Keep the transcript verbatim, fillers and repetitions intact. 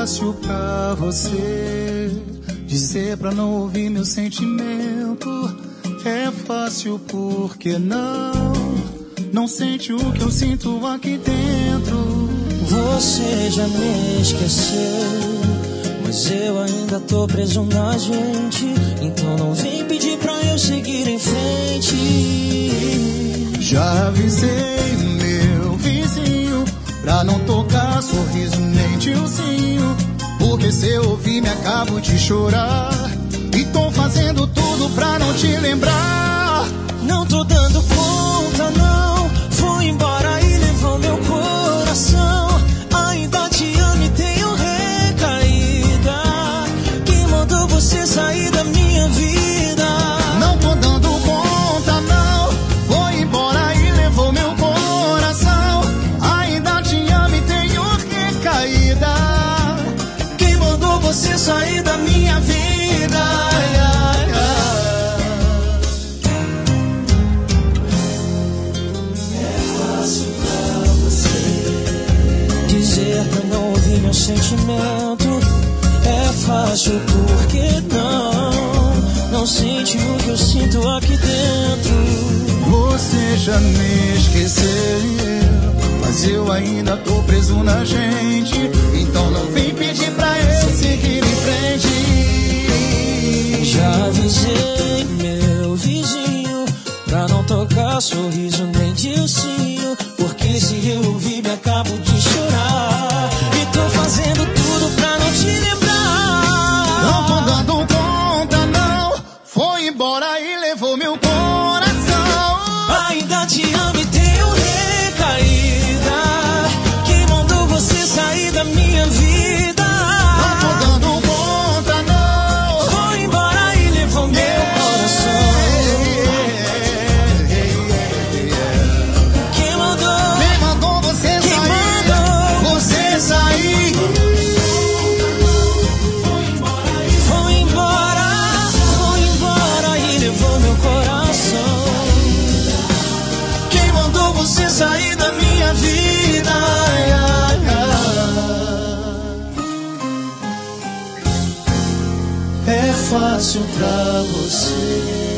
fácil pra você dizer pra não ouvir meu sentimento. É fácil porque não, não sente o que eu sinto aqui dentro. Você já me esqueceu, mas eu ainda tô preso na gente. Então não vem pedir pra eu seguir em frente. Já avisei meu vizinho pra não tocar sorriso nem tiozinho, porque se eu ouvir me acabo de chorar. E tô fazendo tudo pra não te lembrar. Não tô dando conta não, foi embora e levou meu coração. Ainda te amo e tenho recaída. Quem mandou você sair da minha vida? Não tô dando conta não, foi embora e levou meu coração. Ainda te amo e tenho recaída. Quem mandou você sair da minha vida? Ai, ai, ai. É fácil pra você dizer pra não ouvir meu sentimento. É fácil porque não, não sente o que eu sinto aqui dentro. Você já me esqueceu, mas eu ainda tô preso na gente. Então não vem pedir pra eu seguir em frente. Já avisei meu vizinho pra não tocar sorriso nem dilcinho, porque se eu ouvir me acabo de chorar. E tô fazendo tudo pra não te lembrar. Não tô dando conta não, foi embora e levou meu coração. Ainda te amo e tenho recaída. Quem mandou você sair da minha vida? Não tô dando conta não, Foi embora e levou meu coração. Quem mandou? quem mandou você Quem sair? mandou Você sair. Foi embora, foi embora e levou meu coração. Quem mandou você sair da minha vida? Ai, ai, ai. É fácil pra você